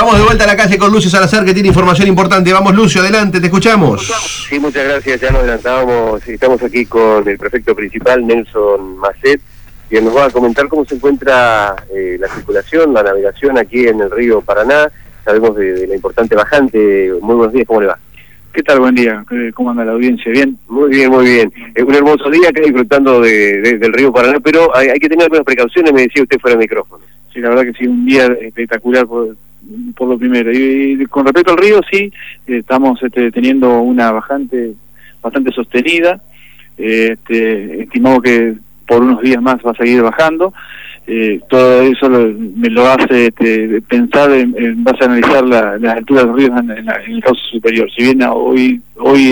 Vamos de vuelta a la calle con Lucio Salazar, que tiene información importante. Vamos, Lucio, adelante, te escuchamos. Sí, muchas gracias. Ya nos adelantábamos. Estamos aquí con el prefecto principal, Nelson Macet, que nos va a comentar cómo se encuentra la circulación, la navegación aquí en el río Paraná. Sabemos de la importante bajante. Muy buenos días, ¿cómo le va? ¿Qué tal? Buen día. ¿Cómo anda la audiencia? ¿Bien? Muy bien, muy bien. Un hermoso día acá disfrutando del río Paraná, pero hay que tener algunas precauciones, me decía usted fuera de micrófono. Sí, la verdad que sí, un día espectacular por lo primero. Y con respecto al río, sí, estamos teniendo una bajante bastante sostenida. Estimamos que por unos días más va a seguir bajando. Todo eso me lo hace pensar en base a analizar las alturas de los ríos en el cauce superior. Si bien hoy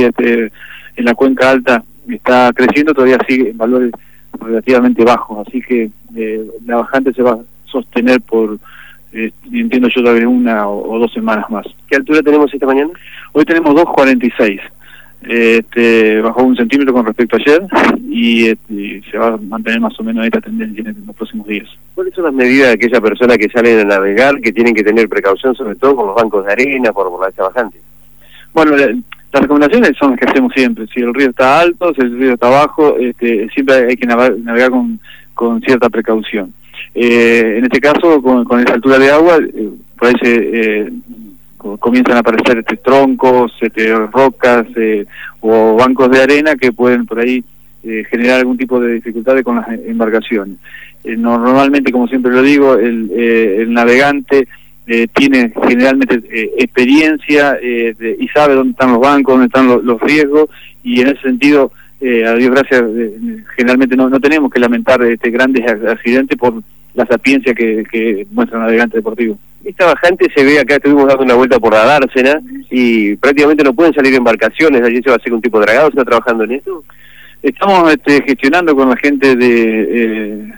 en la cuenca alta está creciendo, todavía sigue en valores relativamente bajos, así que la bajante se va a sostener por, entiendo yo, tal vez 1 o 2 semanas más. ¿Qué altura tenemos esta mañana? Hoy tenemos 2,46. Bajó 1 centímetro con respecto a ayer y se va a mantener más o menos esta tendencia en los próximos días. ¿Cuáles son las medidas de aquellas personas que salen a navegar, que tienen que tener precaución, sobre todo con los bancos de arena, por la alta bajante? Bueno, las recomendaciones son las que hacemos siempre. Si el río está alto, si el río está bajo, siempre hay que navegar con cierta precaución. En este caso, con esa altura de agua, por ahí comienzan a aparecer troncos, rocas o bancos de arena que pueden por ahí generar algún tipo de dificultades con las embarcaciones. Normalmente, como siempre lo digo, el navegante tiene generalmente experiencia y sabe dónde están los bancos, dónde están los riesgos, y en ese sentido, a Dios gracias, generalmente no tenemos que lamentar grandes accidentes por la sapiencia que muestra el navegante deportivo. Esta bajante se ve acá, estuvimos dando una vuelta por la dársena y prácticamente no pueden salir embarcaciones. ¿Allí se va a hacer un tipo de dragado? ¿Se está trabajando en esto? Estamos gestionando con la gente de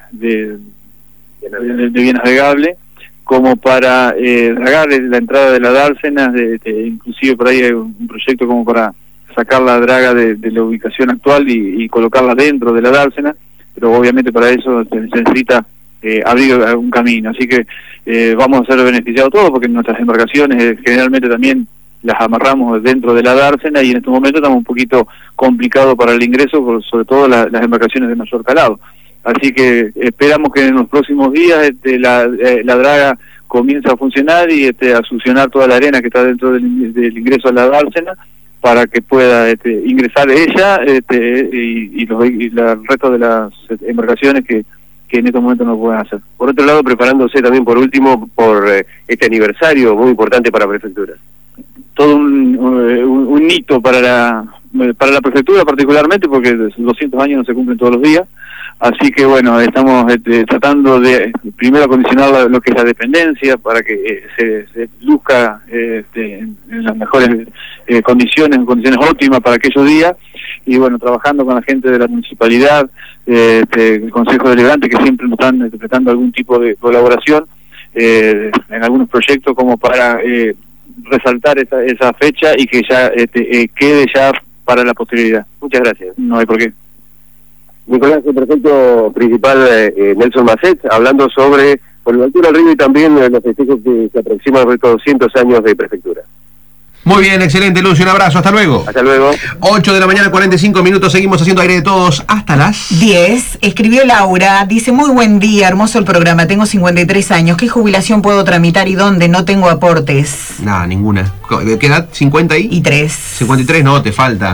Vía Navegable como para dragar la entrada de la dársena, inclusive por ahí hay un proyecto como para sacar la draga de la ubicación actual y colocarla dentro de la dársena, pero obviamente para eso se necesita abrir un camino, así que vamos a ser beneficiados todos porque nuestras embarcaciones generalmente también las amarramos dentro de la dársena y en estos momentos estamos un poquito complicados para el ingreso, sobre todo las embarcaciones de mayor calado. Así que esperamos que en los próximos días la draga comience a funcionar y a succionar toda la arena que está dentro del ingreso a la dársena para que pueda ingresar ella y el resto de las embarcaciones que en estos momentos no pueden hacer. Por otro lado, preparándose también por último por este aniversario muy importante para la prefectura. Todo un hito para la prefectura particularmente, porque 200 años no se cumplen todos los días, así que bueno, estamos tratando de primero acondicionar lo que es la dependencia para que se luzca en las mejores condiciones óptimas para aquellos días, y bueno, trabajando con la gente de la municipalidad, el Consejo Deliberante, que siempre nos están prestando algún tipo de colaboración en algunos proyectos como para resaltar esa fecha y que ya quede ya para la posterioridad. Muchas gracias. No hay por qué. Nicolás, el prefecto principal Nelson Macet, hablando sobre por la altura del río y también los festejos que se aproximan a estos 200 años de prefectura. Muy bien, excelente, Lucio, un abrazo, hasta luego. Hasta luego. 8 de la mañana, 45 minutos, seguimos haciendo aire de todos hasta las 10. Escribió Laura, dice: muy buen día, hermoso el programa, tengo 53 años, ¿qué jubilación puedo tramitar y dónde? No tengo aportes. Nada, ninguna. ¿De qué edad? ¿50 y? Y 3. 53, no, te falta.